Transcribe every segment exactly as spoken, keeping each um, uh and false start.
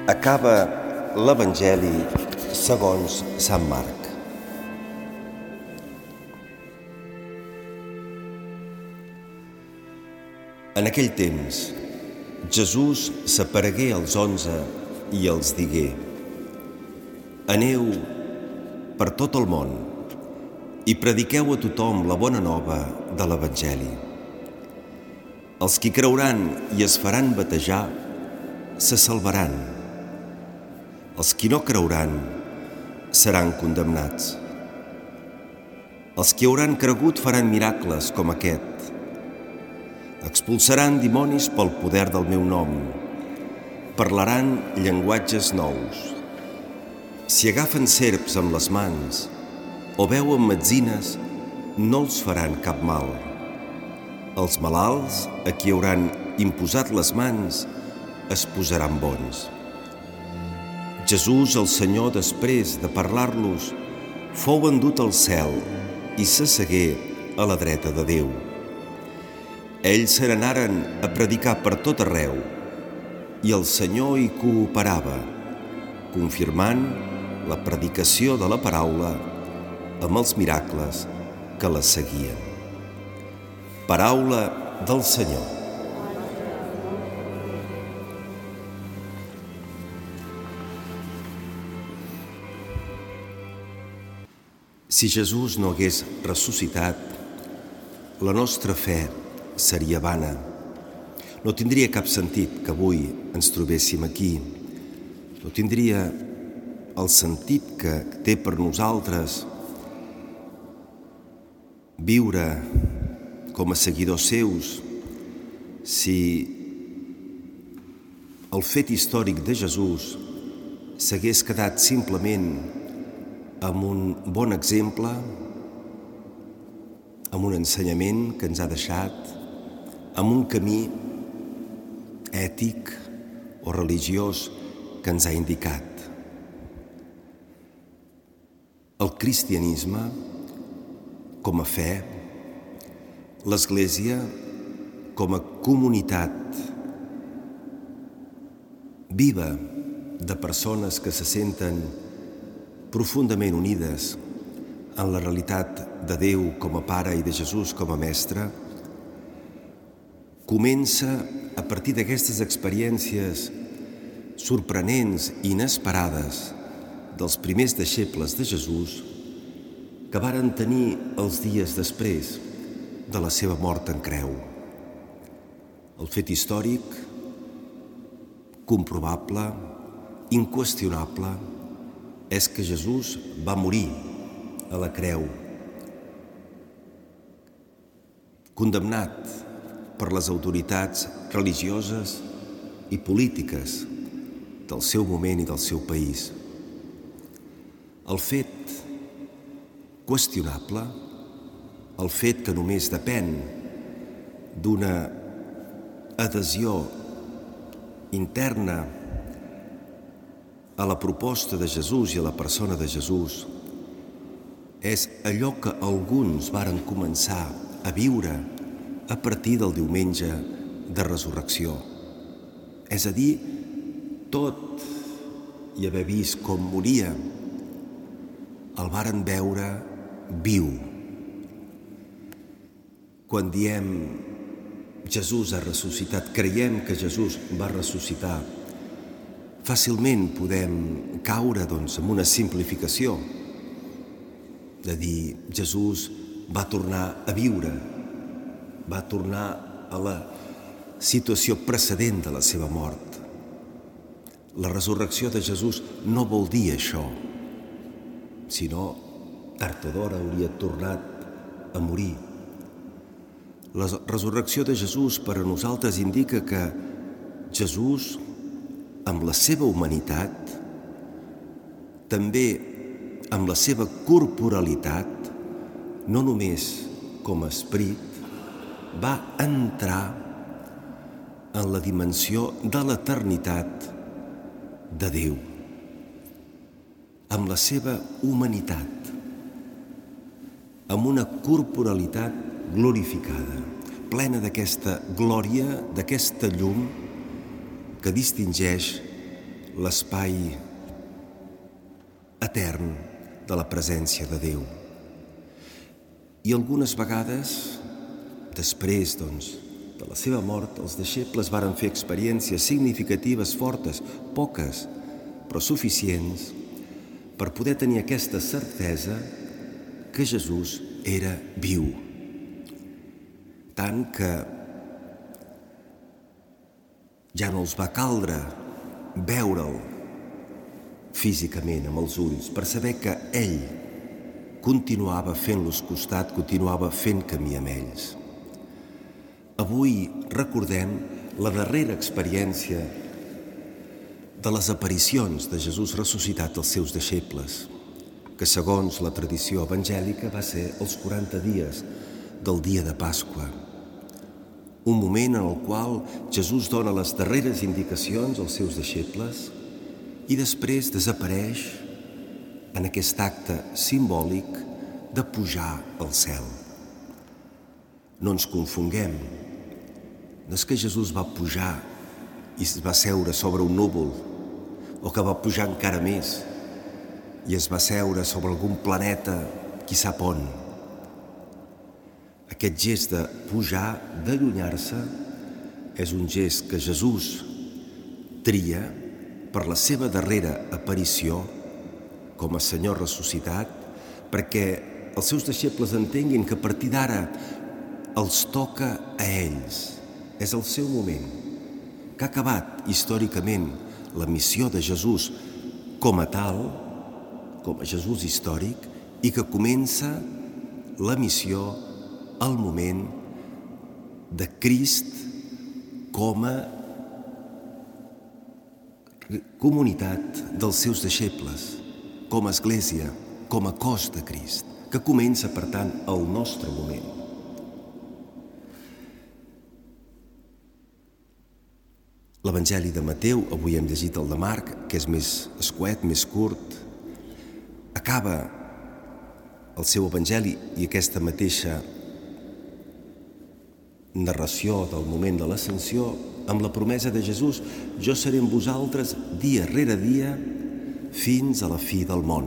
Acaba l'Evangeli segons Sant Marc. En aquell temps, Jesús s'aparegué als onze i els digué: Aneu per tot el món i prediqueu a tothom la bona nova de l'Evangeli. Els qui creuran i es faran batejar se salvaran. Els qui no creuran seran condemnats. Els qui hauran cregut faran miracles com aquest. Expulsaran dimonis pel poder del meu nom. Parlaran llenguatges nous. Si agafen serps amb les mans o beuen metzines, no els faran cap mal. Els malalts, a qui hauran imposat les mans, es posaran bons. Jesús, el Senyor, després de parlar-los, fou endut al cel i s'assegué a la dreta de Déu. Ells se n'anaren a predicar per tot arreu i el Senyor hi cooperava, confirmant la predicació de la paraula amb els miracles que la seguien. Paraula del Senyor. Si Jesús no hagués ressuscitat, la nostra fe seria vana. No tindria cap sentit que avui ens trobéssim aquí. No tindria el sentit que té per nosaltres viure com a seguidors seus si el fet històric de Jesús s'hagués quedat simplement amb un bon exemple, amb un ensenyament que ens ha deixat, amb un camí ètic o religiós que ens ha indicat. El cristianisme, com a fe, l'Església, com a comunitat viva de persones que se senten profundament unides en la realitat de Déu com a Pare i de Jesús com a Mestre, comença a partir d'aquestes experiències sorprenents i inesperades dels primers deixebles de Jesús que varen tenir els dies després de la seva mort en creu. El fet històric, comprovable, inqüestionable, és que Jesús va morir a la creu, condemnat per les autoritats religioses i polítiques del seu moment i del seu país. El fet qüestionable, el fet que només depèn d'una adhesió interna a la proposta de Jesús i a la persona de Jesús, és allò que alguns varen començar a viure a partir del diumenge de resurrecció. És a dir, tot i haver vist com moria, el varen veure viu. Quan diem Jesús ha ressuscitat, creiem que Jesús va ressuscitar, fàcilment podem caure doncs, en una simplificació de dir Jesús va tornar a viure, va tornar a la situació precedent de la seva mort. La resurrecció de Jesús no vol dir això, sinó tard o d'hora hauria tornat a morir. La resurrecció de Jesús per a nosaltres indica que Jesús, amb la seva humanitat, també amb la seva corporalitat, no només com a esperit, va entrar en la dimensió de l'eternitat de Déu, amb la seva humanitat, amb una corporalitat glorificada, plena d'aquesta glòria, d'aquesta llum que distingeix l'espai etern de la presència de Déu. I algunes vegades, després, doncs, de la seva mort, els deixebles varen fer experiències significatives, fortes, poques, però suficients, per poder tenir aquesta certesa que Jesús era viu. Tant que ja no els va caldre veure'l físicament amb els ulls per saber que ell continuava fent-los costat, continuava fent camí amb ells. Avui recordem la darrera experiència de les aparicions de Jesús ressuscitat als seus deixebles, que segons la tradició evangèlica va ser els quaranta dies del dia de Pasqua, un moment en el qual Jesús dona les darreres indicacions als seus deixebles i després desapareix en aquest acte simbòlic de pujar al cel. No ens confonguem. No és que Jesús va pujar i es va seure sobre un núvol, o que va pujar encara més i es va seure sobre algun planeta, qui sap on. Aquest gest de pujar, d'allunyar-se, és un gest que Jesús tria per la seva darrera aparició com a Senyor ressuscitat, perquè els seus deixebles entenguin que a partir d'ara els toca a ells. És el seu moment, que ha acabat històricament la missió de Jesús com a tal, com a Jesús històric, i que comença la missió, el moment de Crist com a comunitat dels seus deixebles, com a església, com a cos de Crist, que comença, per tant, el nostre moment. L'Evangeli de Mateu, avui hem llegit el de Marc, que és més escuet, més curt, acaba el seu Evangeli i aquesta mateixa narració del moment de l'ascensió amb la promesa de Jesús: jo seré amb vosaltres dia rere dia fins a la fi del món.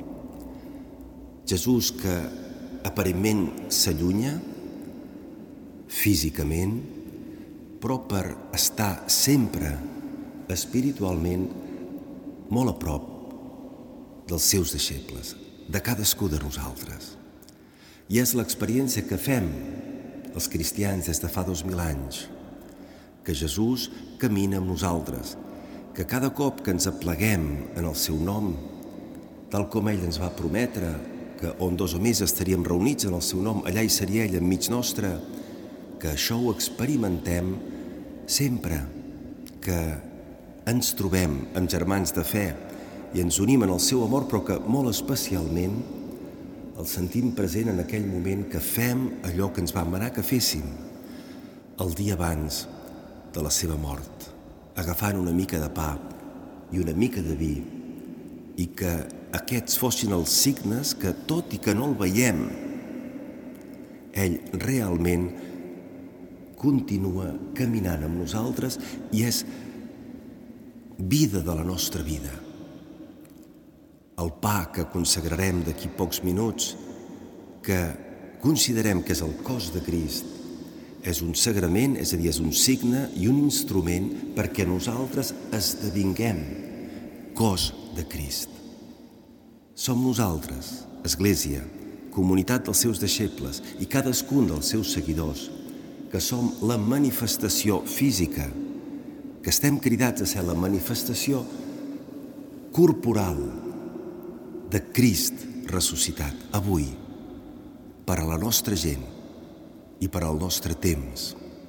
Jesús, que aparentment s'allunya físicament, però per estar sempre espiritualment molt a prop dels seus deixebles, de cadascú de nosaltres. I és l'experiència que fem els cristians des de fa dos mil anys, que Jesús camina amb nosaltres, que cada cop que ens apleguem en el seu nom, tal com ell ens va prometre, que on dos o més estaríem reunits en el seu nom, allà hi seria ell enmig nostre, que això ho experimentem sempre que ens trobem amb germans de fe i ens unim en el seu amor, però que molt especialment el sentim present en aquell moment que fem allò que ens va manar que féssim el dia abans de la seva mort, agafant una mica de pa i una mica de vi, i que aquests fossin els signes que, tot i que no el veiem, ell realment continua caminant amb nosaltres i és vida de la nostra vida. El pa que consagrarem d'aquí pocs minuts, que considerem que és el cos de Crist, és un sagrament, és a dir, és un signe i un instrument perquè nosaltres esdevinguem cos de Crist. Som nosaltres, Església, comunitat dels seus deixebles i cadascun dels seus seguidors, que som la manifestació física, que estem cridats a ser la manifestació corporal de Crist ressuscitat avui per a la nostra gent i per al nostre temps.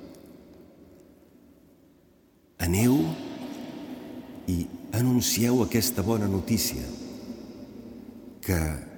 Aneu i anuncieu aquesta bona notícia, que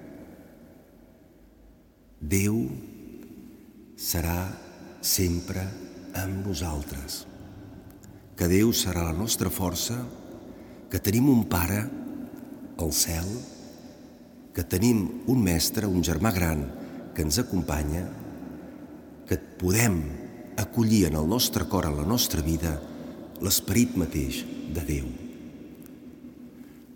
Déu serà sempre amb nosaltres, que Déu serà la nostra força, que tenim un Pare al cel, que tenim un mestre, un germà gran que ens acompanya, que podem acollir en el nostre cor, en la nostra vida, l'esperit mateix de Déu.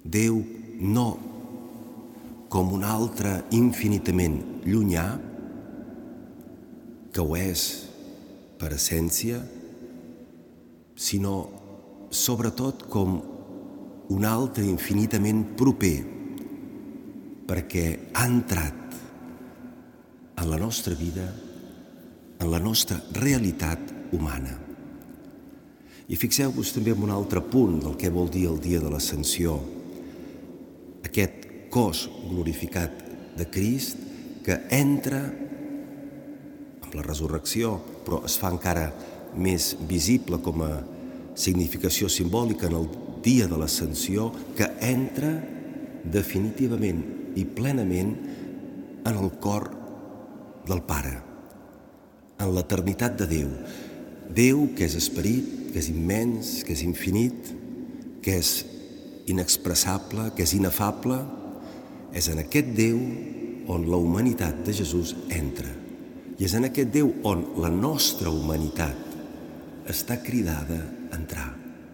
Déu no com un altre infinitament llunyà, que ho és per essència, sinó sobretot com un altre infinitament proper, perquè ha entrat en la nostra vida, en la nostra realitat humana. I fixeu-vos també en un altre punt del que vol dir el dia de l'Ascensió, aquest cos glorificat de Crist que entra amb la resurrecció, però es fa encara més visible com a significació simbòlica en el dia de l'Ascensió, que entra definitivament i plenament en el cor del Pare, en l'eternitat de Déu. Déu que és esperit, que és immens, que és infinit, que és inexpressable, que és inefable, és en aquest Déu on la humanitat de Jesús entra. I és en aquest Déu on la nostra humanitat està cridada a entrar.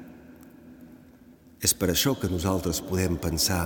És per això que nosaltres podem pensar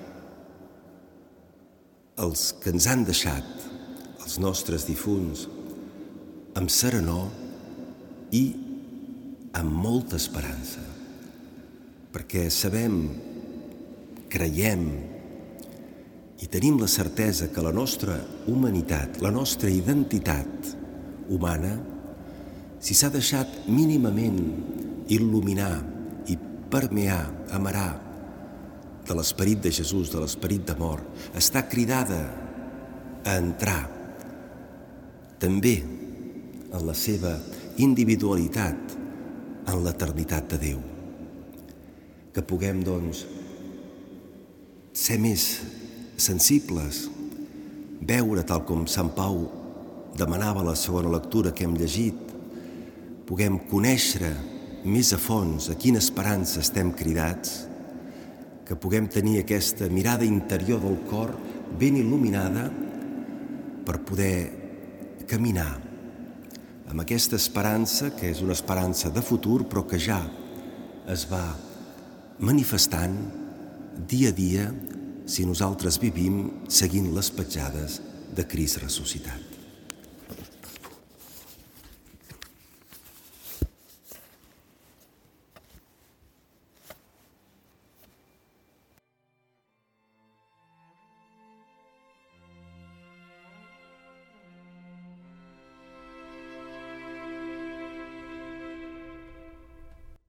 els que ens han deixat, els nostres difunts, amb serenor i amb molta esperança, perquè sabem, creiem i tenim la certesa que la nostra humanitat, la nostra identitat humana, si s'ha deixat mínimament il·luminar i permear, amarar de l'esperit de Jesús, de l'esperit d'amor, està cridada a entrar també en la seva individualitat, en l'eternitat de Déu. Que puguem, doncs, ser més sensibles, veure, tal com Sant Pau demanava a la segona lectura que hem llegit, puguem conèixer més a fons a quina esperança estem cridats, que puguem tenir aquesta mirada interior del cor ben il·luminada per poder caminar amb aquesta esperança, que és una esperança de futur, però que ja es va manifestant dia a dia si nosaltres vivim seguint les petjades de Crist ressuscitat.